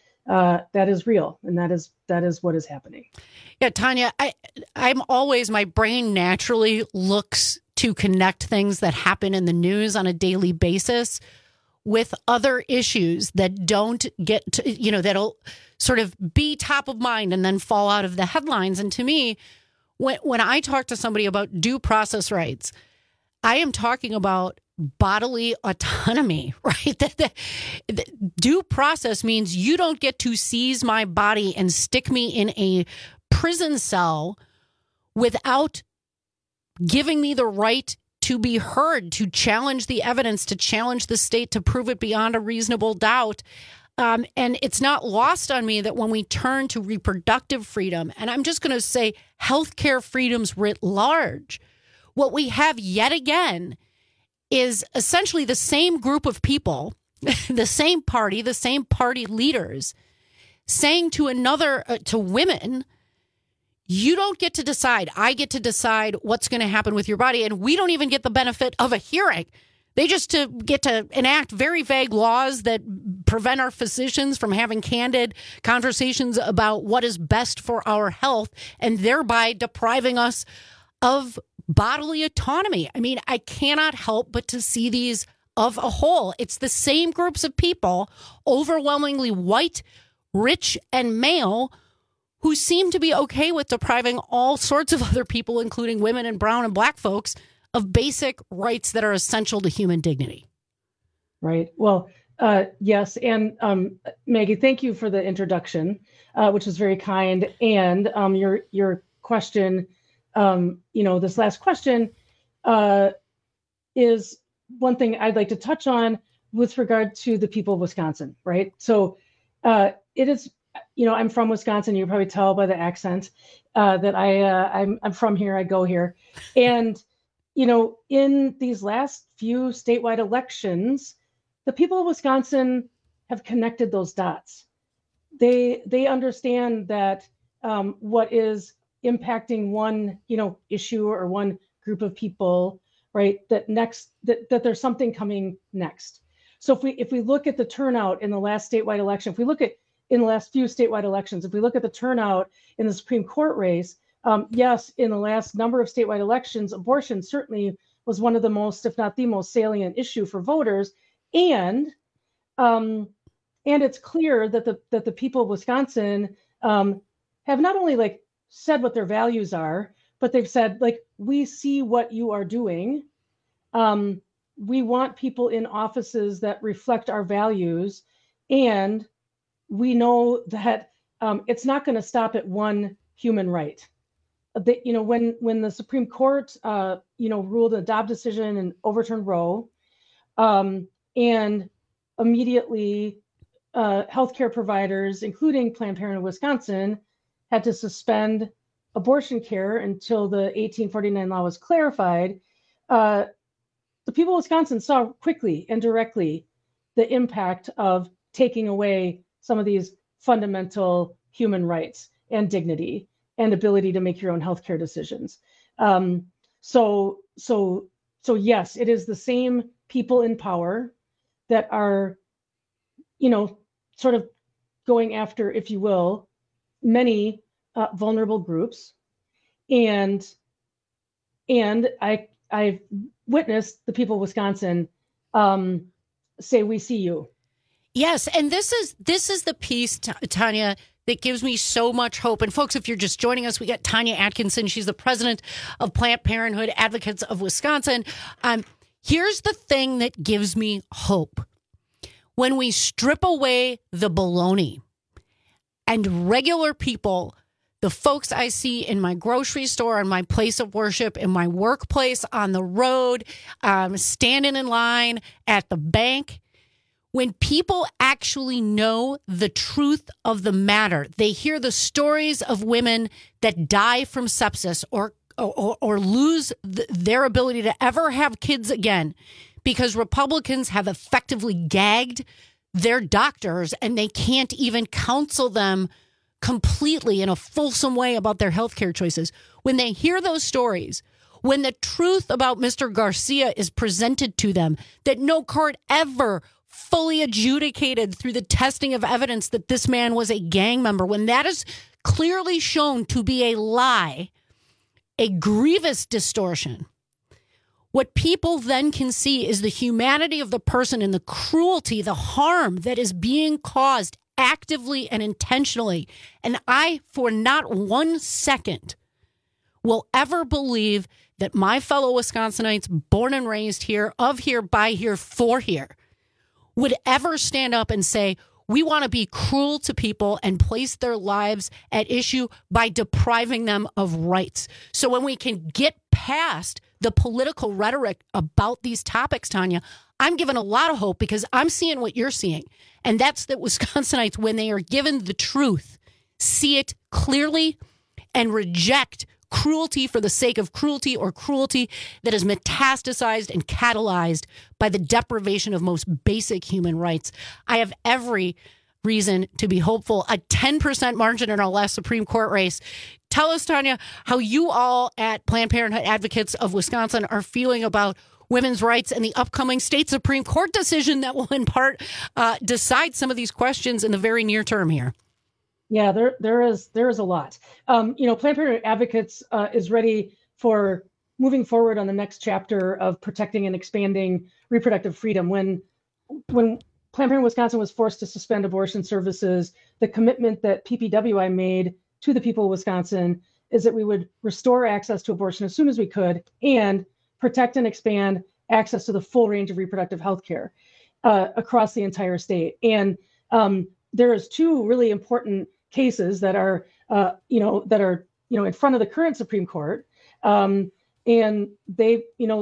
Speaker 2: is real. And that is what is happening.
Speaker 20: Yeah, Tanya, I'm always, my brain naturally looks to connect things that happen in the news on a daily basis with other issues that don't get to, that'll sort of be top of mind and then fall out of the headlines. And to me, when I talk to somebody about due process rights, I am talking about bodily autonomy, right? The due process means you don't get to seize my body and stick me in a prison cell without giving me the right to be heard, to challenge the evidence, to challenge the state, to prove it beyond a reasonable doubt. And it's not lost on me that when we turn to reproductive freedom, and I'm just going to say healthcare freedoms writ large, what we have yet again is essentially the same group of people, the same party leaders saying to to women, you don't get to decide. I get to decide what's going to happen with your body. And we don't even get the benefit of a hearing. They just get to enact very vague laws that prevent our physicians from having candid conversations about what is best for our health and thereby depriving us of bodily autonomy. I mean, I cannot help but to see these of a whole. It's the same groups of people, overwhelmingly white, rich, and male, who seem to be okay with depriving all sorts of other people, including women and brown and black folks, of basic rights that are essential to human dignity.
Speaker 2: Right. Well, yes. And Maggie, thank you for the introduction, which was very kind. And your question, this last question is one thing I'd like to touch on with regard to the people of Wisconsin, right? So it is, I'm from Wisconsin. You can probably tell by the accent that I'm from here. I go here. And, in these last few statewide elections, the people of Wisconsin have connected those dots. They understand that what is impacting one, issue or one group of people, right? That there's something coming next. So if we look at the turnout in the last statewide election, if we look at in the last few statewide elections, if we look at the turnout in the Supreme Court race, yes, in the last number of statewide elections, abortion certainly was one of the most, if not the most salient issue for voters. And and it's clear that the people of Wisconsin have not only like said what their values are, but they've said, like, we see what you are doing. We want people in offices that reflect our values, and we know that it's not going to stop at one human right. When the Supreme Court, ruled a Dobbs decision and overturned Roe, and immediately healthcare providers, including Planned Parenthood Wisconsin, had to suspend abortion care until the 1849 law was clarified. The people of Wisconsin saw quickly and directly the impact of taking away some of these fundamental human rights and dignity and ability to make your own healthcare decisions. So yes, it is the same people in power that are, sort of going after, if you will, many vulnerable groups. And I've witnessed the people of Wisconsin say, "We see you."
Speaker 20: Yes, and this is the piece, Tanya, that gives me so much hope. And folks, if you're just joining us, we got Tanya Atkinson. She's the president of Planned Parenthood Advocates of Wisconsin. Here's the thing that gives me hope. When we strip away the baloney and regular people, the folks I see in my grocery store, in my place of worship, in my workplace, on the road, standing in line at the bank, when people actually know the truth of the matter, they hear the stories of women that die from sepsis or lose their ability to ever have kids again because Republicans have effectively gagged their doctors and they can't even counsel them completely in a fulsome way about their healthcare choices. When they hear those stories, when the truth about Mr. Garcia is presented to them, that no court ever fully adjudicated through the testing of evidence that this man was a gang member, when that is clearly shown to be a lie, a grievous distortion, what people then can see is the humanity of the person and the cruelty, the harm that is being caused actively and intentionally. And I, for not 1 second, will ever believe that my fellow Wisconsinites, born and raised here, of here, by here, for here, would ever stand up and say, we want to be cruel to people and place their lives at issue by depriving them of rights. So when we can get past the political rhetoric about these topics, Tanya, I'm given a lot of hope because I'm seeing what you're seeing. And that's that Wisconsinites, when they are given the truth, see it clearly and reject cruelty for the sake of cruelty or cruelty that is metastasized and catalyzed by the deprivation of most basic human rights. I have every reason to be hopeful. A 10% margin in our last Supreme Court race. Tell us, Tanya, how you all at Planned Parenthood Advocates of Wisconsin are feeling about women's rights and the upcoming state Supreme Court decision that will in part decide some of these questions in the very near term here.
Speaker 2: Yeah, there is a lot. Planned Parenthood Advocates is ready for moving forward on the next chapter of protecting and expanding reproductive freedom. When Planned Parenthood Wisconsin was forced to suspend abortion services, the commitment that PPWI made to the people of Wisconsin is that we would restore access to abortion as soon as we could and protect and expand access to the full range of reproductive health care across the entire state. And there is two really important cases that are in front of the current Supreme Court, and they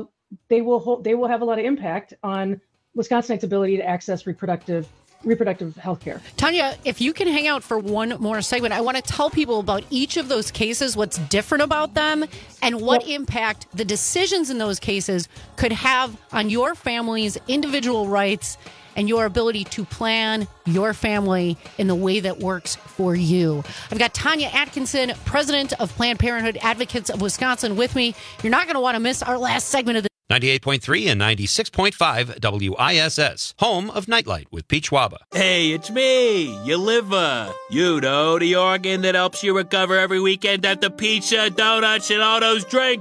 Speaker 2: will have a lot of impact on Wisconsinites' ability to access reproductive health care.
Speaker 20: Tanya, if you can hang out for one more segment, I want to tell people about each of those cases, what's different about them, and what impact the decisions in those cases could have on your family's individual rights and your ability to plan your family in the way that works for you. I've got Tanya Atkinson, president of Planned Parenthood Advocates of Wisconsin, with me. You're not going to want to miss our last segment of the
Speaker 27: 98.3 and 96.5 WISS, home of Nightlight with Pete Schwaba.
Speaker 4: Hey, it's me, your liver. You know, the organ that helps you recover every weekend after pizza, donuts, and all those drinks.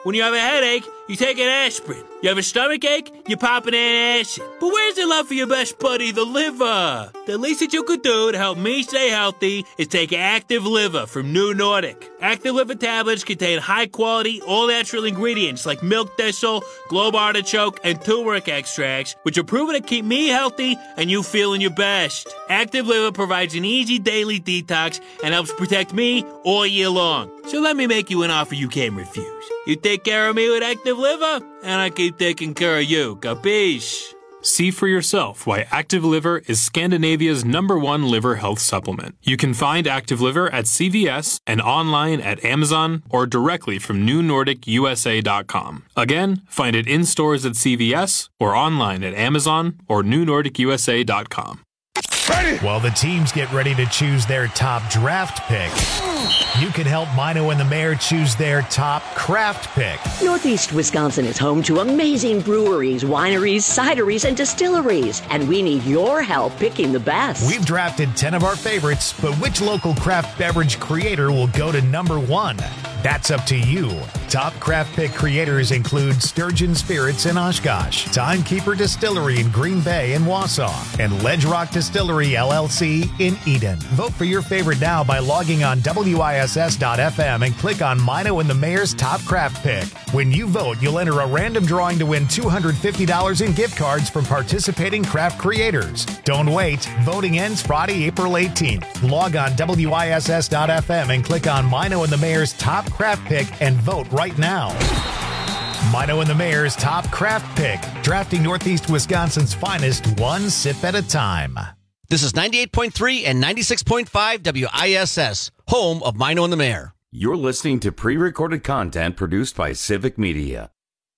Speaker 4: When you have a headache, you take an aspirin. You have a stomach ache, you pop an antacid. But where's the love for your best buddy, the liver? The least that you could do to help me stay healthy is take Active Liver from New Nordic. Active Liver tablets contain high-quality, all-natural ingredients like milk thistle, globe artichoke, and turmeric extracts, which are proven to keep me healthy and you feeling your best. Active Liver provides an easy daily detox and helps protect me all year long. So let me make you an offer you can't refuse. You take care of me with Active Liver, and I keep taking care of you. Capiche?
Speaker 5: See for yourself why Active Liver is Scandinavia's #1 liver health supplement. You can find Active Liver at CVS and online at Amazon or directly from NewNordicUSA.com. Again, find it in stores at CVS or online at Amazon or NewNordicUSA.com.
Speaker 1: While the teams get ready to choose their top draft pick, you can help Mino and the Mayor choose their top craft pick.
Speaker 6: Northeast Wisconsin is home to amazing breweries, wineries, cideries, and distilleries, and we need your help picking the best.
Speaker 1: We've drafted 10 of our favorites, but which local craft beverage creator will go to #1? That's up to you. Top craft pick creators include Sturgeon Spirits in Oshkosh, Timekeeper Distillery in Green Bay and Wausau, and Ledge Rock Distillery LLC in Eden. Vote for your favorite now by logging on WISS.FM and click on Mino and the Mayor's Top Craft Pick. When you vote, you'll enter a random drawing to win $250 in gift cards from participating craft creators. Don't wait. Voting ends Friday, April 18th. Log on WISS.FM and click on Mino and the Mayor's Top Craft Pick and vote right now. Mino and the Mayor's Top Craft Pick, drafting Northeast Wisconsin's finest one sip at a time.
Speaker 26: This is 98.3 and 96.5 WISS, home of Mino and the Mayor.
Speaker 19: You're listening to pre-recorded content produced by Civic Media.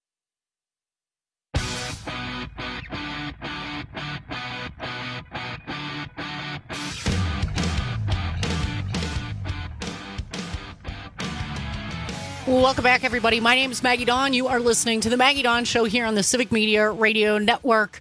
Speaker 20: Welcome back, everybody. My name is Maggie Dawn. You are listening to the Maggie Dawn Show here on the Civic Media Radio Network.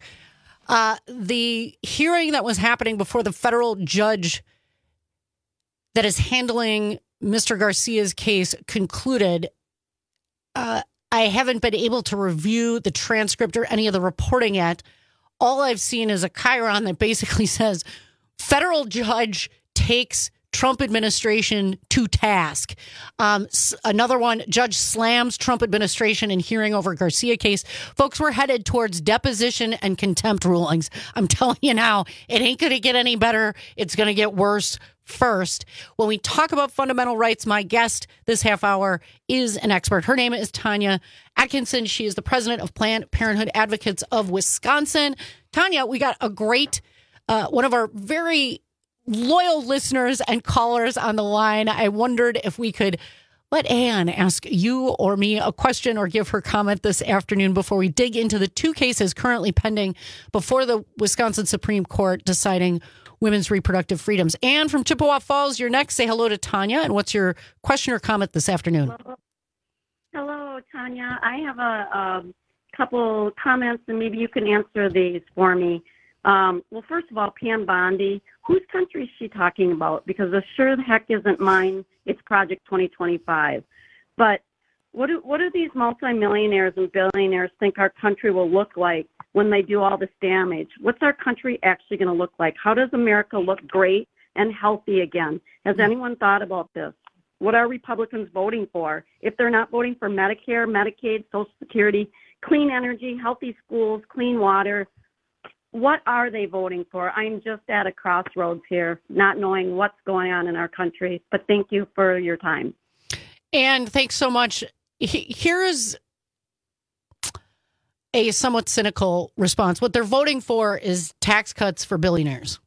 Speaker 20: The hearing that was happening before the federal judge that is handling Mr. Garcia's case concluded. I haven't been able to review the transcript or any of the reporting yet. All I've seen is a chyron that basically says federal judge takes Trump administration to task. Another one, judge slams Trump administration in hearing over Garcia case. Folks, we're headed towards deposition and contempt rulings. I'm telling you now, it ain't going to get any better. It's going to get worse first. When we talk about fundamental rights, my guest this half hour is an expert. Her name is Tanya Atkinson. She is the president of Planned Parenthood Advocates of Wisconsin. Tanya, we got a great, one of our very loyal listeners and callers on the line. I wondered if we could let Ann ask you or me a question or give her comment this afternoon before we dig into the two cases currently pending before the Wisconsin Supreme Court deciding women's reproductive freedoms. Ann from Chippewa Falls, you're next. Say hello to Tanya. And what's your question or comment this afternoon?
Speaker 8: Hello, Tanya. I have a couple comments, and maybe you can answer these for me. Well, first of all, Pam Bondi, whose country is she talking about? Because it sure the heck isn't mine. It's Project 2025. But what do these multimillionaires and billionaires think our country will look like when they do all this damage? What's our country actually going to look like? How does America look great and healthy again? Has anyone thought about this? What are Republicans voting for? If they're not voting for Medicare, Medicaid, Social Security, clean energy, healthy schools, clean water, what are they voting for? I'm just at a crossroads here, not knowing what's going on in our country. But thank you for your time.
Speaker 20: And thanks so much. Here's a somewhat cynical response. What they're voting for is tax cuts for billionaires.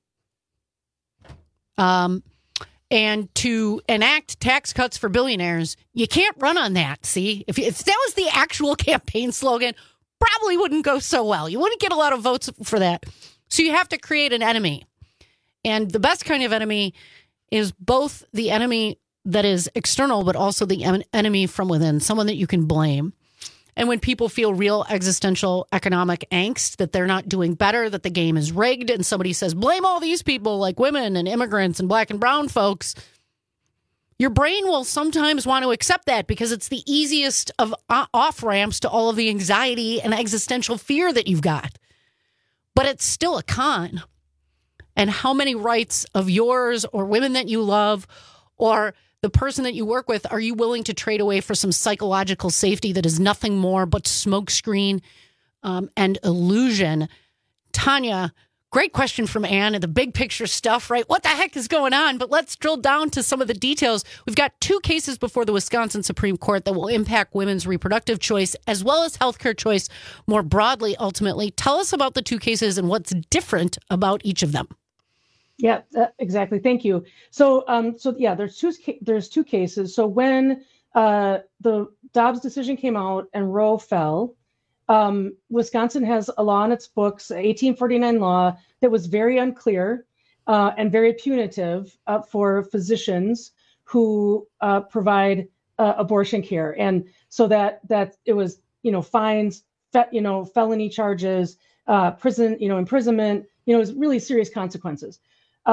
Speaker 20: And to enact tax cuts for billionaires, you can't run on that, see? If that was the actual campaign slogan, probably wouldn't go so well. You wouldn't get a lot of votes for that. So you have to create an enemy. And the best kind of enemy is both the enemy that is external, but also the enemy from within, someone that you can blame. And when people feel real existential economic angst, that they're not doing better, that the game is rigged, and somebody says, blame all these people like women and immigrants and black and brown folks, Your brain will sometimes want to accept that because it's the easiest of off-ramps to all of the anxiety and existential fear that you've got. But it's still a con. And how many rights of yours or women that you love or the person that you work with are you willing to trade away for some psychological safety that is nothing more but smokescreen and illusion? Tanya, great question from Ann and the big picture stuff, right? What the heck is going on? But let's drill down to some of the details. We've got 2 cases before the Wisconsin Supreme Court that will impact women's reproductive choice as well as healthcare choice more broadly, ultimately. Tell us about the 2 cases and what's different about each of them.
Speaker 2: Yeah, exactly. Thank you. So, there's 2 cases. So when the Dobbs decision came out and Roe fell, Wisconsin has a law in its books, 1849 law, that was very unclear and very punitive for physicians who provide abortion care, and so that it was fines, felony charges, prison, imprisonment. It was really serious consequences.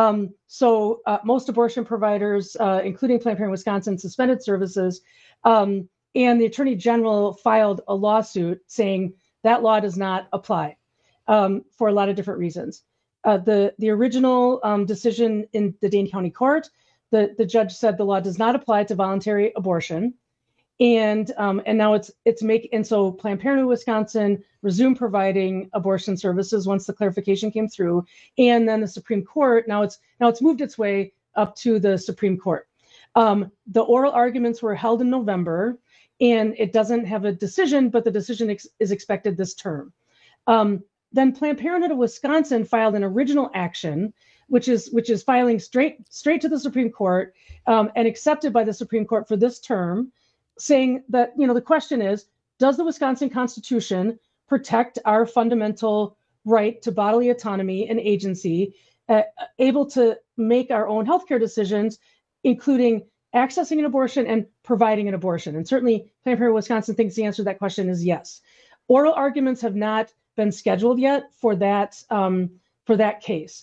Speaker 2: So most abortion providers, including Planned Parenthood Wisconsin, suspended services, and the Attorney General filed a lawsuit saying that law does not apply for a lot of different reasons. The original decision in the Dane County Court, the judge said the law does not apply to voluntary abortion, and now so Planned Parenthood Wisconsin resumed providing abortion services once the clarification came through, and then the Supreme Court now it's moved its way up to the Supreme Court. The oral arguments were held in November, and it doesn't have a decision, but the decision is expected this term. Then Planned Parenthood of Wisconsin filed an original action, which is filing straight to the Supreme Court and accepted by the Supreme Court for this term, saying that the question is, does the Wisconsin Constitution protect our fundamental right to bodily autonomy and agency, able to make our own healthcare decisions, including accessing an abortion and providing an abortion? And certainly Planned Parenthood Wisconsin thinks the answer to that question is yes. Oral arguments have not been scheduled yet for that case.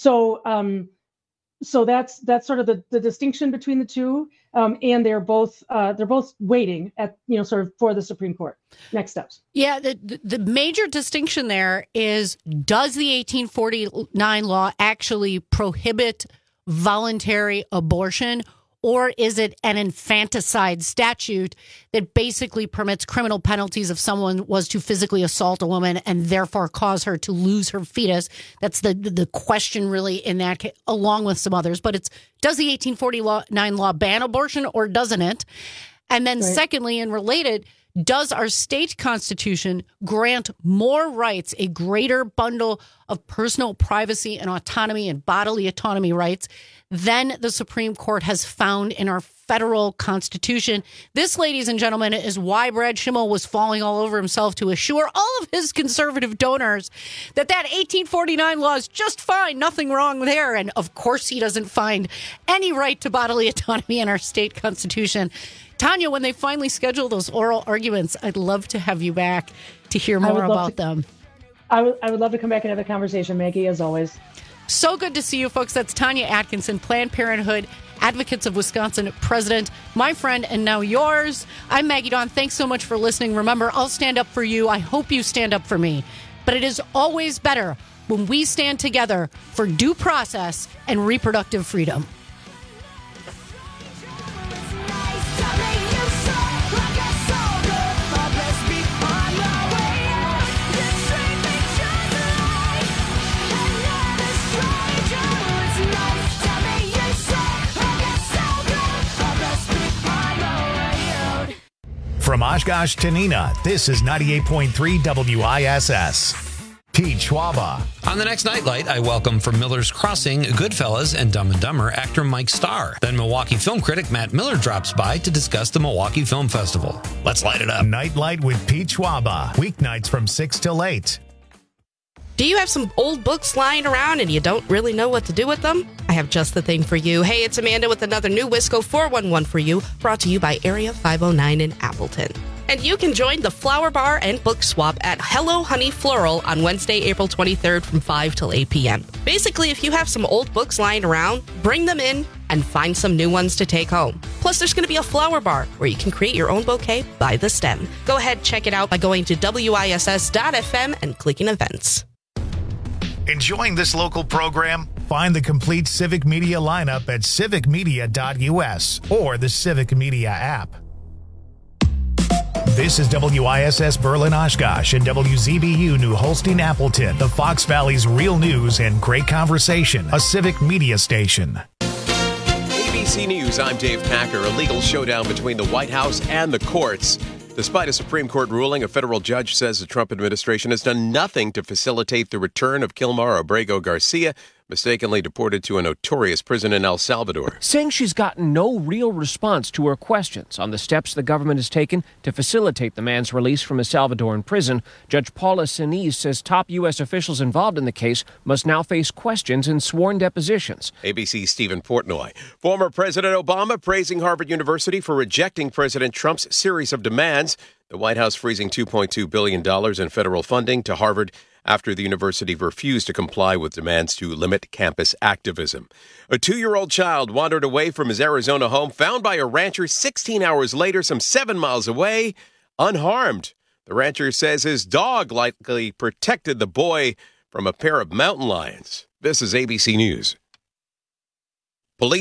Speaker 2: So that's sort of the distinction between the two, and they're both waiting at sort of for the Supreme Court next steps. Yeah,
Speaker 20: the major distinction there is, does the 1849 law actually prohibit voluntary abortion, or is it an infanticide statute that basically permits criminal penalties if someone was to physically assault a woman and therefore cause her to lose her fetus? That's the question really in that case, along with some others. But does the 1849 law ban abortion or doesn't it? And then secondly, and related, does our state constitution grant more rights, a greater bundle of personal privacy and autonomy and bodily autonomy rights than the Supreme Court has found in our federal constitution? This, ladies and gentlemen, is why Brad Schimmel was falling all over himself to assure all of his conservative donors that 1849 law is just fine, nothing wrong there. And of course, he doesn't find any right to bodily autonomy in our state constitution. Tanya, when they finally schedule those oral arguments, I'd love to have you back to hear more about them.
Speaker 2: I would love to come back and have a conversation, Maggie, as always.
Speaker 20: So good to see you, folks. That's Tanya Atkinson, Planned Parenthood Advocates of Wisconsin president, my friend, and now yours. I'm Maggie Dawn. Thanks so much for listening. Remember, I'll stand up for you. I hope you stand up for me. But it is always better when we stand together for due process and reproductive freedom.
Speaker 1: From Oshkosh to Neenah, this is 98.3 WISS. Pete Schwaba.
Speaker 27: On the next Nightlight, I welcome from Miller's Crossing, Goodfellas, and Dumb and Dumber actor Mike Starr. Then Milwaukee film critic Matt Miller drops by to discuss the Milwaukee Film Festival. Let's light it up.
Speaker 1: Nightlight with Pete Schwaba. Weeknights from 6 till 8.
Speaker 9: Do you have some old books lying around and you don't really know what to do with them? I have just the thing for you. Hey, it's Amanda with another new Wisco 411 for you, brought to you by Area 509 in Appleton. And you can join the Flower Bar and Book Swap at Hello Honey Floral on Wednesday, April 23rd from 5 till 8 p.m. Basically, if you have some old books lying around, bring them in, and find some new ones to take home. Plus, there's going to be a flower bar where you can create your own bouquet by the stem. Go ahead, check it out by going to WISS.FM and clicking events.
Speaker 1: Enjoying this local program? Find the complete Civic Media lineup at civicmedia.us or the Civic Media app. This is WISS Berlin Oshkosh and WZBU New Holstein Appleton, the Fox Valley's real news and great conversation, a Civic Media station.
Speaker 7: ABC News, I'm Dave Packer. A legal showdown between the White House and the courts. Despite a Supreme Court ruling, a federal judge says the Trump administration has done nothing to facilitate the return of Kilmar Abrego Garcia, mistakenly deported to a notorious prison in El Salvador.
Speaker 10: Saying she's gotten no real response to her questions on the steps the government has taken to facilitate the man's release from a Salvadoran prison, Judge Paula Sinise says top U.S. officials involved in the case must now face questions in sworn depositions.
Speaker 7: ABC's Stephen Portnoy. Former President Obama praising Harvard University for rejecting President Trump's series of demands. The White House freezing $2.2 billion in federal funding to Harvard after the university refused to comply with demands to limit campus activism. A 2-year-old child wandered away from his Arizona home, found by a rancher 16 hours later, some 7 miles away, unharmed. The rancher says his dog likely protected the boy from a pair of mountain lions. This is ABC News.